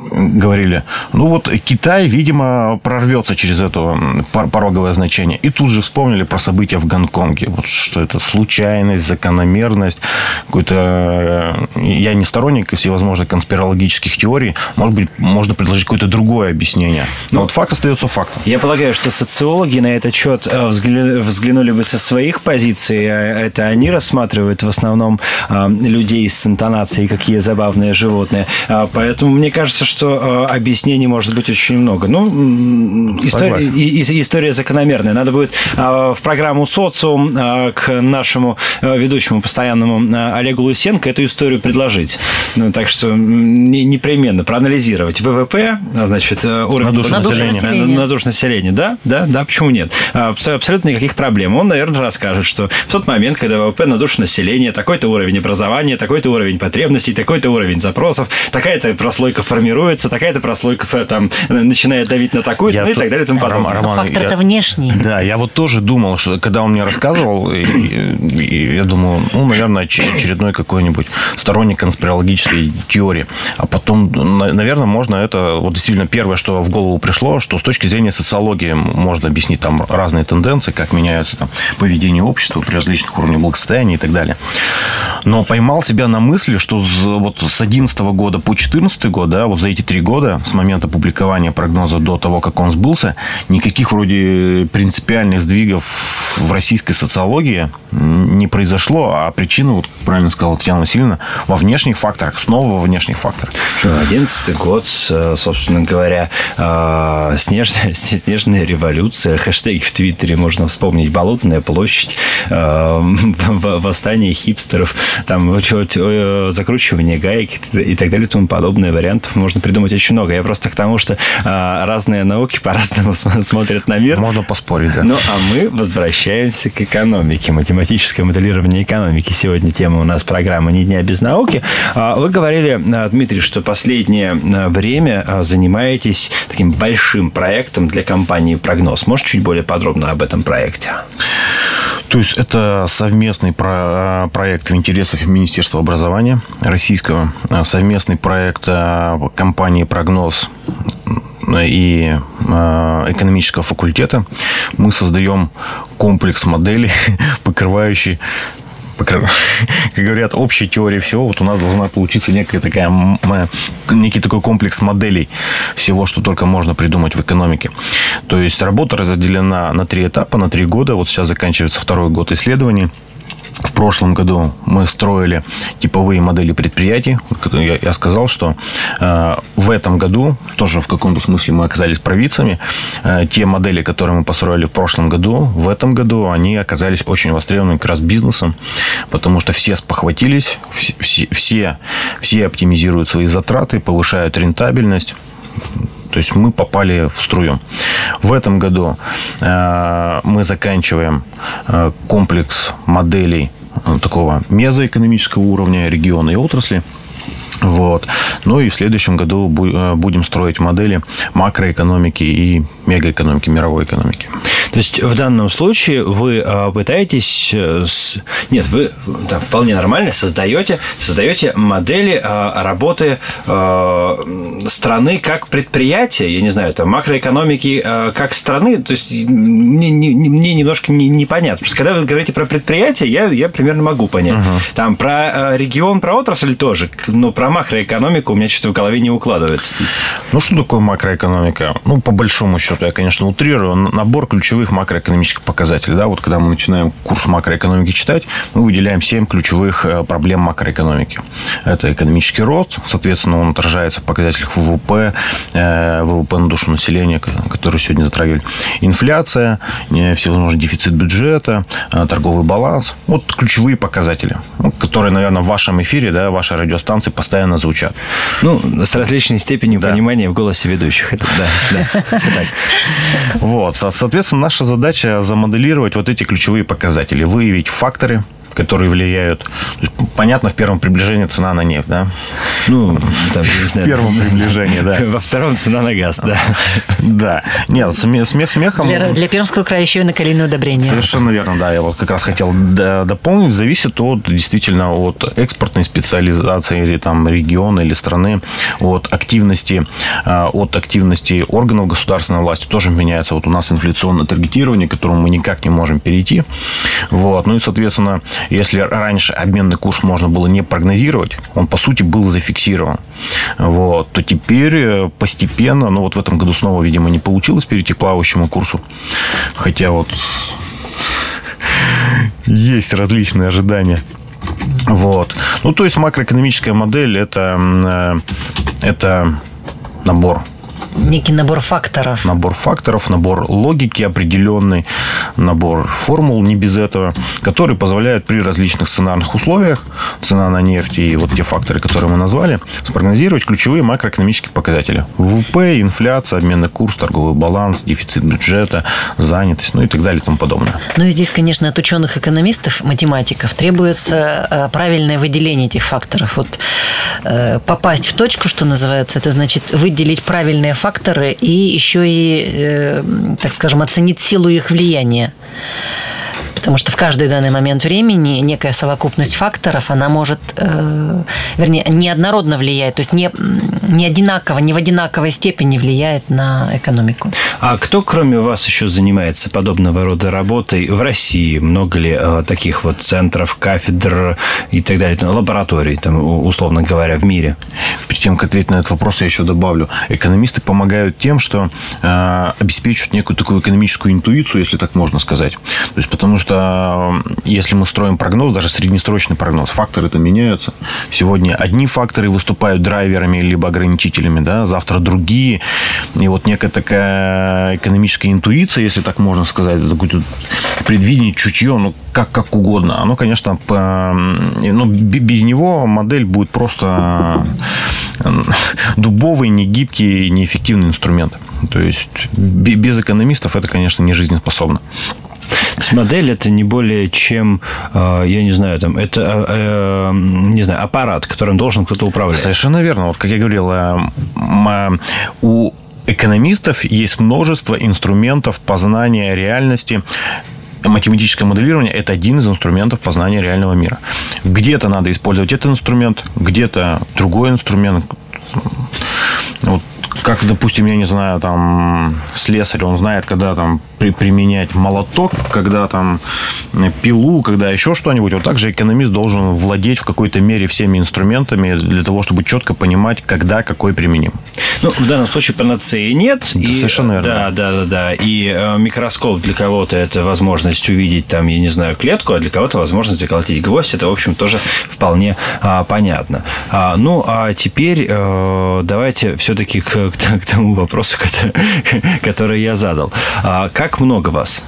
Speaker 2: говорили, ну вот Китай, видимо, прорвется через это пороговое значение. И тут же вспомнили про события в Гонконге. Вот что это случайность, закономерность. Какой-то... Я не сторонник всевозможных конспирологических теорий. Может быть, можно предложить какое-то другое объяснение. Но ну, вот факт остается фактом.
Speaker 1: Я полагаю, что социологи на этот счет взглянули бы со своих позиций. Это они рассматривают в основном людей с интонацией, какие забавные животные. Поэтому мне кажется, что объяснений может быть очень много. Ну, история, история закономерная. Надо будет в программу «Социум» к нашему ведущему постоянному Олегу Лысенко эту историю предложить. Ну, так что непременно проанализировать ВВП, значит, уровень населения. На душу населения. Да, да, да, почему нет? Абсолютно никаких проблем. Он, наверное, расскажет, что в тот момент, когда ВВП на душу населения, такой-то уровень образования, такой-то уровень потребностей, такой-то уровень запросов, такая-то прослойка формируется, такая-то прослойка там начинает давить на такую-то, ну, и так далее и тому подобное.
Speaker 4: Роман, фактор это внешний.
Speaker 2: Да, я вот тоже думал, что когда он мне рассказывал, и, и, я думал, ну, наверное, очередной какой-нибудь сторонник конспирологической теории. А потом, наверное, можно это, вот действительно первое, что в голову пришло, что с точки зрения социологии можно объяснить там разные тенденции, как меняются там поведение общества при различных уровнях благосостояния и так далее. Но поймал себя на мысли, что вот с одиннадцатого года по четырнадцатый год, да, вот за эти три года, с момента публикования прогноза до того, как он сбылся, никаких вроде принципиальных сдвигов в российской социологии не произошло, а причина, вот правильно сказала Татьяна Васильевна, во внешних факторах, снова во внешних факторах.
Speaker 1: одиннадцатый год, собственно говоря, снежная, снежная революция, хэштеги в Твиттере можно вспомнить, Болотная площадь, восстание хипстеров, там закручивание гаек и так далее и тому подобное. Вариантов можно придумать очень много. Я просто к тому, что разные науки по-разному смотрят на мир.
Speaker 2: Можно поспорить, да.
Speaker 1: Ну, а мы возвращаемся к экономике. Математическое моделирование экономики. Сегодня тема у нас программы «Ни дня без науки». Вы говорили, Дмитрий, что последнее время занимаетесь таким большим проектом для компании «Прогноз». Может, чуть более подробно об этом проекте?
Speaker 2: То есть, это совместный про- проект в интересах Министерства образования российского, совместный проект компании «Прогноз» и экономического факультета. Мы создаем комплекс моделей, покрывающий, как говорят, общей теории всего. Вот у нас должна получиться некая такая, некий такой комплекс моделей всего, что только можно придумать в экономике. То есть, работа разделена на три этапа, на три года. Вот сейчас заканчивается второй год исследований. В прошлом году мы строили типовые модели предприятий. Я, я сказал, что э, в этом году, тоже в каком-то смысле мы оказались провидцами. Э, те модели, которые мы построили в прошлом году, в этом году они оказались очень востребованы как раз бизнесом, потому что все спохватились, все, все, все оптимизируют свои затраты, повышают рентабельность. То есть, мы попали в струю. В этом году э, мы заканчиваем э, комплекс моделей э, такого мезоэкономического уровня, региона и отрасли. Вот. Ну и в следующем году будем строить модели макроэкономики и мегаэкономики, мировой экономики.
Speaker 1: То есть, в данном случае вы пытаетесь... Нет, вы да, вполне нормально создаете, создаете модели работы страны как предприятия, я не знаю, там, макроэкономики как страны. То есть, мне, мне немножко непонятно. Потому что, когда вы говорите про предприятие, я, я примерно могу понять. Угу. Там про регион, про отрасль тоже, но про макроэкономику у меня что-то в голове не укладывается.
Speaker 2: Ну, что такое макроэкономика? Ну, по большому счету, я, конечно, утрирую. Набор ключевых макроэкономических показателей. Да? Вот когда мы начинаем курс макроэкономики читать, мы выделяем семь ключевых проблем макроэкономики. Это экономический рост, соответственно, он отражается в показателях ВВП, ВВП на душу населения, который сегодня затрагивали. Инфляция, всевозможный дефицит бюджета, торговый баланс. Вот ключевые показатели, которые, наверное, в вашем эфире, да, в вашей радиостанции постоянно звучат.
Speaker 1: Ну, с различной степенью да. понимания в голосе ведущих. Это, да, да, все так.
Speaker 2: Вот, соответственно, наша задача замоделировать вот эти ключевые показатели, выявить факторы, которые влияют. Понятно, в первом приближении цена на нефть, да?
Speaker 1: Ну, там, не знаю.
Speaker 2: В первом приближении, да.
Speaker 1: Во втором цена на газ, да.
Speaker 2: Да. Нет, смех смехом.
Speaker 4: Для, для Пермского края еще и накалительное удобрение.
Speaker 2: Совершенно верно, да. Я вот как раз хотел дополнить. Зависит от, действительно, от экспортной специализации или там региона или страны, от активности, от активности органов государственной власти тоже меняется. Вот у нас инфляционное таргетирование, к которому мы никак не можем перейти. Вот. Ну и, соответственно, если раньше обменный курс можно было не прогнозировать, он, по сути, был зафиксирован, вот, то теперь постепенно, ну вот в этом году снова, видимо, не получилось перейти к плавающему курсу. Хотя вот есть различные ожидания. Вот. Ну, то есть макроэкономическая модель это, это набор.
Speaker 4: Некий набор факторов.
Speaker 2: Набор факторов, набор логики определенный, набор формул, не без этого, которые позволяют при различных сценарных условиях, цена на нефть и вот те факторы, которые мы назвали, спрогнозировать ключевые макроэкономические показатели. ВВП, инфляция, обменный курс, торговый баланс, дефицит бюджета, занятость, ну и так далее и тому подобное.
Speaker 4: Ну и здесь, конечно, от ученых-экономистов, математиков требуется правильное выделение этих факторов. Вот попасть в точку, что называется, это значит выделить правильные факторы и еще и, э, так скажем, оценить силу их влияния. Потому что в каждый данный момент времени некая совокупность факторов, она может, э, вернее, неоднородно влиять, то есть не, не одинаково, не в одинаковой степени влияет на экономику.
Speaker 1: А кто, кроме вас, еще занимается подобного рода работой в России? Много ли э, таких вот центров, кафедр и так далее, лабораторий, там, условно говоря, в мире?
Speaker 2: Перед тем, как ответить на этот вопрос, я еще добавлю. Экономисты помогают тем, что э, обеспечивают некую такую экономическую интуицию, если так можно сказать. То есть, потому что если мы строим прогноз, даже среднесрочный прогноз, факторы-то меняются. Сегодня одни факторы выступают драйверами либо ограничителями, да, завтра другие. И вот некая такая экономическая интуиция, если так можно сказать, такое предвидение, чутье, ну, как, как угодно. Оно, конечно, по, ну, без него модель будет просто дубовый, негибкий, неэффективный инструмент. То есть без экономистов это, конечно, не жизнеспособно.
Speaker 1: То есть модель это не более чем, я не знаю, там, это, не знаю, аппарат, которым должен кто-то управлять.
Speaker 2: Совершенно верно. Вот, как я говорил, у экономистов есть множество инструментов познания реальности. Математическое моделирование – это один из инструментов познания реального мира. Где-то надо использовать этот инструмент, где-то другой инструмент. Вот, как, допустим, я не знаю, там, слесарь, он знает, когда там при, применять молоток, когда там пилу, когда еще что-нибудь. Вот также экономист должен владеть в какой-то мере всеми инструментами для того, чтобы четко понимать, когда какой применим.
Speaker 1: Ну, в данном случае панацеи нет.
Speaker 2: Это
Speaker 1: и,
Speaker 2: совершенно верно.
Speaker 1: Да, да, да, да. И э, микроскоп для кого-то это возможность увидеть там, я не знаю, клетку, а для кого-то возможность заколотить гвоздь. Это, в общем, тоже вполне а, понятно. А, ну, а теперь э, давайте все-таки к, к, к тому вопросу, который, который я задал. А, как много вас?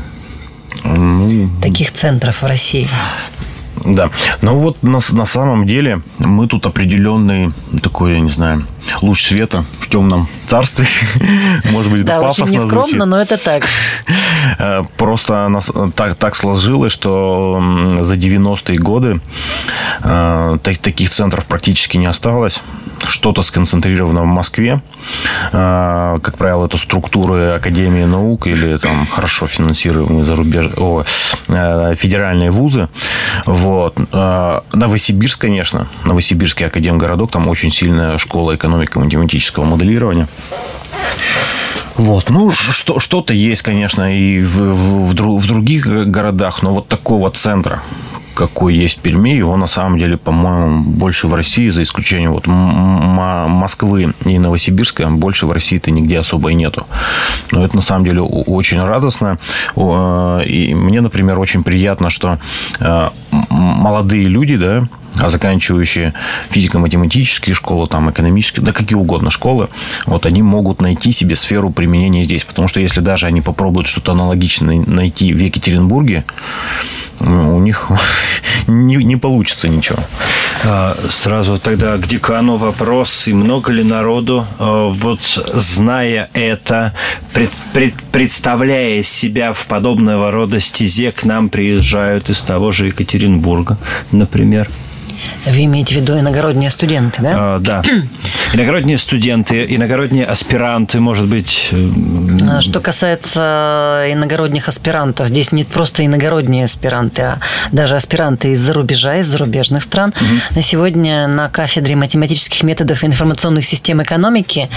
Speaker 4: Таких центров в России.
Speaker 2: Да. Но вот на, на самом деле мы тут определенный такой, я не знаю, луч света в темном царстве. Может быть, это пафосно звучит.
Speaker 4: Да, очень нескромно, но это так.
Speaker 2: Просто нас, так, так сложилось, что за девяностые годы э, так, таких центров практически не осталось. Что-то сконцентрировано в Москве. Э, как правило, это структуры Академии наук или там хорошо финансируемые зарубеж... О, э, федеральные вузы. Вот. Э, Новосибирск, конечно. Новосибирский академгородок. Там очень сильная школа экономико-математического моделирования. Вот, ну, что, что-то есть, конечно, и в, в, в других городах, но вот такого центра, какой есть в Перми, его на самом деле, по-моему, больше в России, за исключением вот М- Москвы и Новосибирска, больше в России-то нигде особо и нету. Но это на самом деле очень радостно. И мне, например, очень приятно, что молодые люди, да, а заканчивающие физико-математические школы, там, экономические, да какие угодно школы, вот они могут найти себе сферу применения здесь. Потому что если даже они попробуют что-то аналогичное найти в Екатеринбурге, у них не, не получится ничего.
Speaker 1: Сразу тогда к декану вопрос. И много ли народу, вот зная это, пред, пред, представляя себя в подобного рода стезе, к нам приезжают из того же Екатеринбурга, например?
Speaker 4: Вы имеете в виду иногородние студенты, да?
Speaker 1: А, да. Иногородние студенты, иногородние аспиранты, может быть.
Speaker 4: Что касается иногородних аспирантов, здесь не просто иногородние аспиранты, а даже аспиранты из-за рубежа, из зарубежных стран. Угу. На сегодня на кафедре математических методов и информационных систем экономики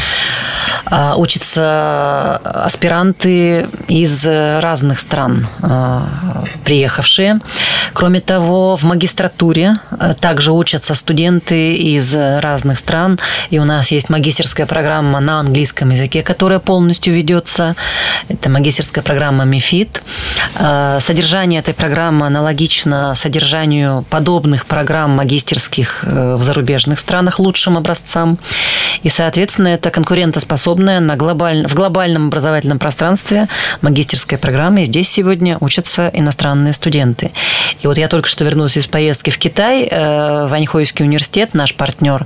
Speaker 4: учатся аспиранты из разных стран, приехавшие. Кроме того, в магистратуре также учатся студенты из разных стран. И у нас есть магистерская программа на английском языке, которая полностью ведется. Это магистерская программа МИФИД. Содержание этой программы аналогично содержанию подобных программ магистерских в зарубежных странах лучшим образцам. И, соответственно, это конкурентоспособная на глобаль... в глобальном образовательном пространстве магистерская программа. И здесь сегодня учатся иностранные студенты. И вот я только что вернулась из поездки в Китай, в Аньхойский университет, наш партнер,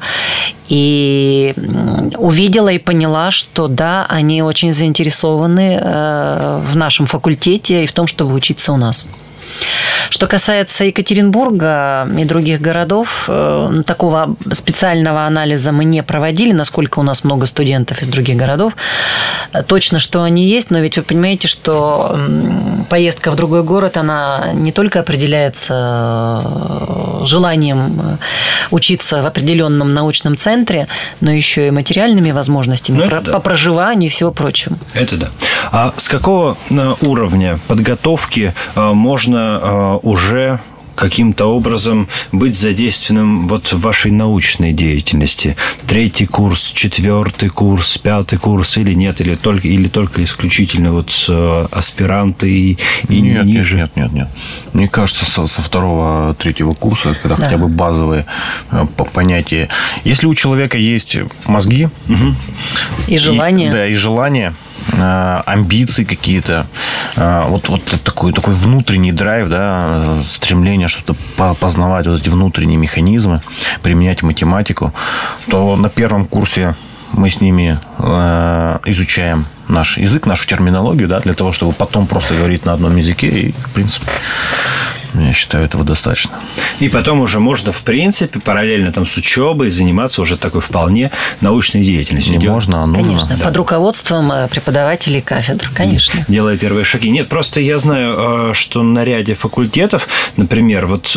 Speaker 4: и увидела и поняла, что да, они очень заинтересованы в нашем факультете и в том, чтобы учиться у нас. Что касается Екатеринбурга и других городов, такого специального анализа мы не проводили, насколько у нас много студентов из других городов. Точно, что они есть, но ведь вы понимаете, что поездка в другой город, она не только определяется желанием учиться в определенном научном центре, но еще и материальными возможностями по да. проживанию и всего прочего.
Speaker 1: Это да. А с какого уровня подготовки можно уже каким-то образом быть задействованным вот в вашей научной деятельности? Третий курс, четвертый курс, пятый курс или нет? Или только, или только исключительно вот аспиранты и, и
Speaker 2: нет,
Speaker 1: ниже?
Speaker 2: Нет, нет, нет. Мне кажется, со, со второго, третьего курса, когда да. хотя бы базовые понятия. Если у человека есть мозги...
Speaker 4: Угу. И желание.
Speaker 2: И, да, и желание... амбиции какие-то, вот, вот такой, такой внутренний драйв, да, стремление что-то познавать, вот эти внутренние механизмы, применять математику, то на первом курсе мы с ними изучаем наш язык, нашу терминологию, да, для того, чтобы потом просто говорить на одном языке, и, в принципе, я считаю, этого достаточно.
Speaker 1: И потом уже можно, в принципе, параллельно там с учебой заниматься уже такой вполне научной деятельностью.
Speaker 2: Не можно, а нужно.
Speaker 4: Конечно,
Speaker 2: да.
Speaker 4: Под руководством преподавателей кафедр, конечно.
Speaker 1: Делая первые шаги. Нет, просто я знаю, что на ряде факультетов, например, вот,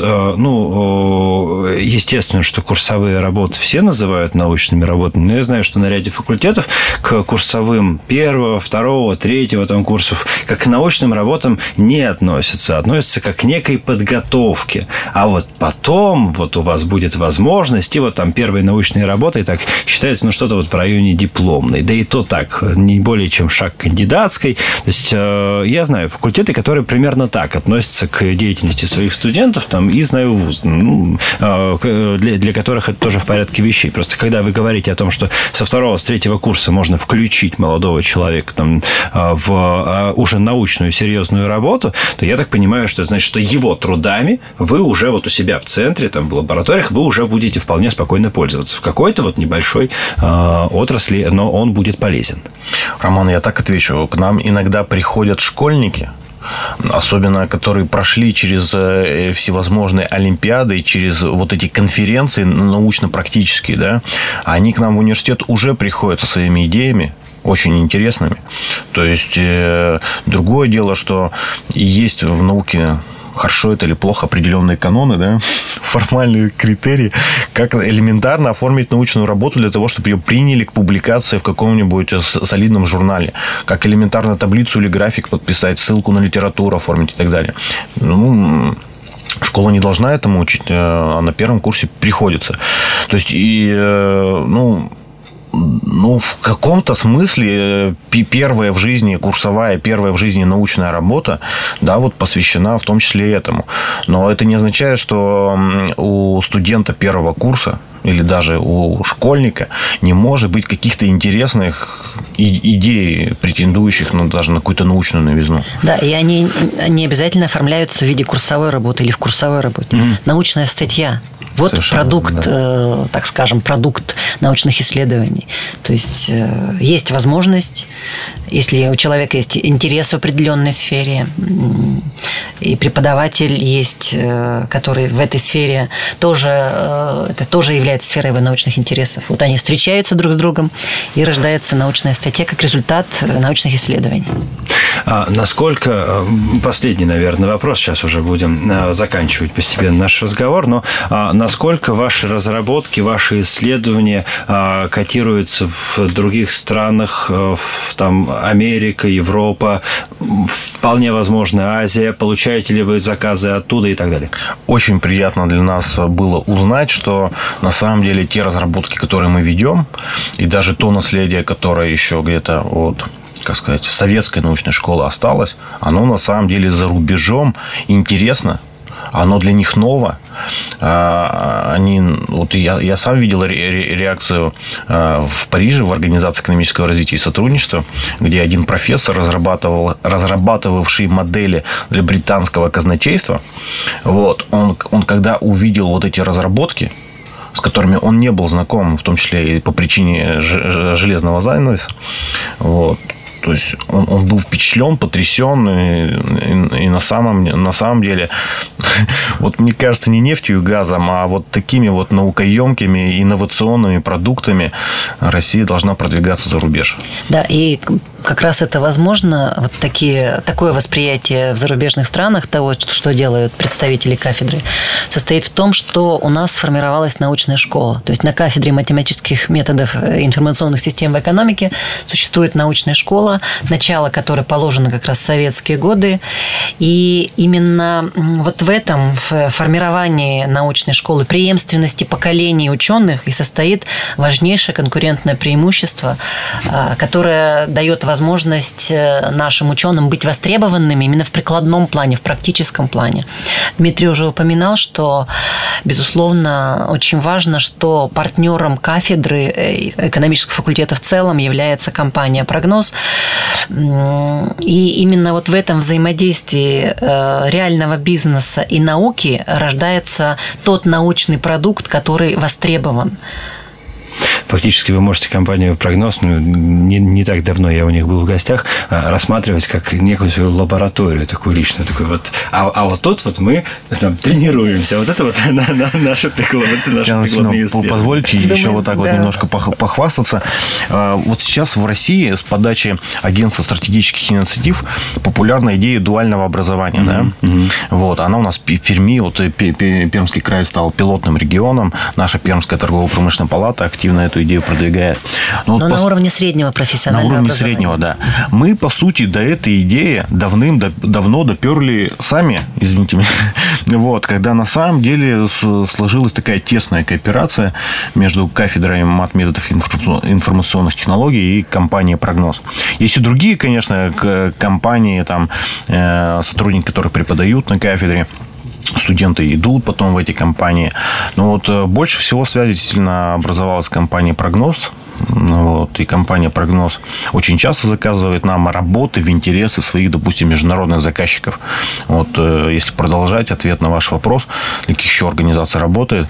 Speaker 1: ну, естественно, что курсовые работы все называют научными работами, но я знаю, что на ряде факультетов к курсовым первого, второго, третьего там курсов, как к научным работам не относятся, относятся как к некой подготовки. А вот потом вот у вас будет возможность, и вот там первые научные работы, и так считается, ну, что-то вот в районе дипломной. Да и то так, не более чем шаг кандидатской. То есть, э, я знаю факультеты, которые примерно так относятся к деятельности своих студентов, там, и знаю вуз, ну, э, для, для которых это тоже в порядке вещей. Просто когда вы говорите о том, что со второго, с третьего курса можно включить молодого человека там, в э, уже научную, серьезную работу, то я так понимаю, что это значит, что его трудами вы уже вот у себя в центре, там, в лабораториях, вы уже будете вполне спокойно пользоваться в какой-то вот небольшой э, отрасли, но он будет полезен.
Speaker 2: Роман, я так отвечу. К нам иногда приходят школьники, особенно которые прошли через всевозможные олимпиады, через вот эти конференции научно-практические, да, они к нам в университет уже приходят со своими идеями, очень интересными. То есть, э, другое дело, что есть в науке, хорошо это или плохо, определенные каноны, да, формальные критерии, как элементарно оформить научную работу для того, чтобы ее приняли к публикации в каком-нибудь солидном журнале, как элементарно таблицу или график подписать, ссылку на литературу оформить и так далее. Ну, школа не должна этому учить, а на первом курсе приходится. То есть, и, ну, Ну, в каком-то смысле первая в жизни курсовая, первая в жизни научная работа, да, вот посвящена в том числе этому. Но это не означает, что у студента первого курса или даже у школьника не может быть каких-то интересных идей, претендующих ну, даже на какую-то научную новизну.
Speaker 4: Да, и они не обязательно оформляются в виде курсовой работы или в курсовой работе. Mm-hmm. Научная статья. Вот совершенно, продукт, да. э, так скажем, продукт научных исследований. То есть, э, есть возможность, если у человека есть интерес в определенной сфере, и преподаватель есть, э, который в этой сфере тоже, э, это тоже является сферой его научных интересов. Вот они встречаются друг с другом, и рождается научная статья как результат научных исследований.
Speaker 1: А насколько, последний, наверное, вопрос, сейчас уже будем заканчивать постепенно наш разговор, но насколько ваши разработки, ваши исследования котируются в других странах, в, там, Америка, Европа, вполне возможно, Азия, получаете ли вы заказы оттуда и так далее?
Speaker 2: Очень приятно для нас было узнать, что на самом деле те разработки, которые мы ведем, и даже то наследие, которое еще где-то от... как сказать, советская научная школа осталась, оно на самом деле за рубежом интересно, оно для них ново. Они, вот я, я сам видел реакцию в Париже в Организации экономического развития и сотрудничества, где один профессор, разрабатывал, разрабатывавший модели для британского казначейства, вот, он, он когда увидел вот эти разработки, с которыми он не был знаком, в том числе и по причине железного занавеса, вот, то есть он, он был впечатлен, потрясен, и, и, и на, самом, на самом деле, вот мне кажется, не нефтью и газом, а вот такими вот наукоемкими, инновационными продуктами Россия должна продвигаться за рубеж.
Speaker 4: Да, и как раз это возможно, вот такие, такое восприятие в зарубежных странах того, что делают представители кафедры, состоит в том, что у нас сформировалась научная школа. То есть на кафедре математических методов информационных систем в экономике существует научная школа, начало которой положено как раз в советские годы. И именно вот в этом, в формировании научной школы, преемственности поколений ученых и состоит важнейшее конкурентное преимущество, которое дает возможность возможность нашим ученым быть востребованными именно в прикладном плане, в практическом плане. Дмитрий уже упоминал, что, безусловно, очень важно, что партнером кафедры экономического факультета в целом является компания «Прогноз». И именно вот в этом взаимодействии реального бизнеса и науки рождается тот научный продукт, который востребован.
Speaker 1: Фактически вы можете компанию «Прогноз», ну, не, не так давно я у них был в гостях, рассматривать как некую свою лабораторию такую личную. Такую вот, а, а вот тут вот мы там тренируемся. Вот это вот на, на, наши прикладные, наши прикладные исследования.
Speaker 2: Позвольте Думаю, еще вот так да. вот немножко похвастаться. Вот сейчас в России с подачи Агентства стратегических инициатив популярна идея дуального образования. Mm-hmm. Да? Mm-hmm. Вот, она у нас в Перми, вот Пермский край стал пилотным регионом. Наша Пермская торгово-промышленная палата активно эту идею продвигает.
Speaker 4: Но, Но вот на по... уровне среднего профессионального
Speaker 2: На уровне среднего, да. Мы, по сути, до этой идеи давным-давно доперли сами, извините меня, вот, когда на самом деле сложилась такая тесная кооперация между кафедрой матметодов информационных технологий и компанией «Прогноз». Есть и другие, конечно, компании, там, сотрудники, которые преподают на кафедре, студенты идут потом в эти компании. Но вот больше всего связи действительно образовалась компания «Прогноз». Вот, и компания «Прогноз» очень часто заказывает нам работы в интересы своих, допустим, международных заказчиков. Вот, если продолжать ответ на ваш вопрос, для каких еще организаций работает,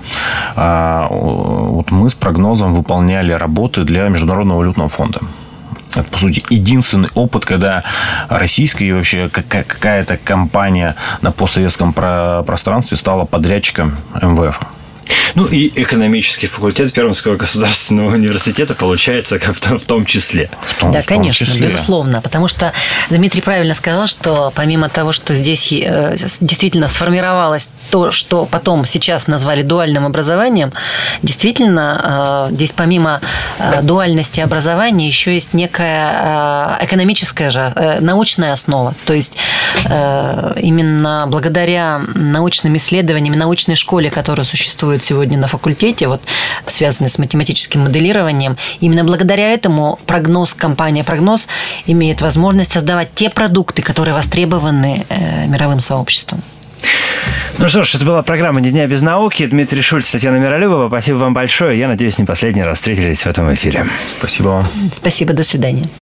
Speaker 2: вот мы с «Прогнозом» выполняли работы для Международного валютного фонда. Это, по сути, единственный опыт, когда российская и вообще какая-то компания на постсоветском пространстве стала подрядчиком эм вэ эф.
Speaker 1: Ну, и экономический факультет Пермского государственного университета получается в том числе.
Speaker 4: В том, да, в том конечно, числе. Безусловно. Потому что Дмитрий правильно сказал, что помимо того, что здесь действительно сформировалось то, что потом сейчас назвали дуальным образованием, действительно, здесь помимо дуальности образования еще есть некая экономическая же, научная основа. То есть именно благодаря научным исследованиям, научной школе, которая существует присутствуют сегодня на факультете, вот, связанные с математическим моделированием. Именно благодаря этому прогноз, компания «Прогноз» имеет возможность создавать те продукты, которые востребованы э, мировым сообществом.
Speaker 1: Ну что ж, это была программа «Ни дня без науки». Дмитрий Шульц, Татьяна Миролюбова. Спасибо вам большое. Я надеюсь, не последний раз встретились в этом эфире.
Speaker 2: Спасибо вам.
Speaker 4: Спасибо, до свидания.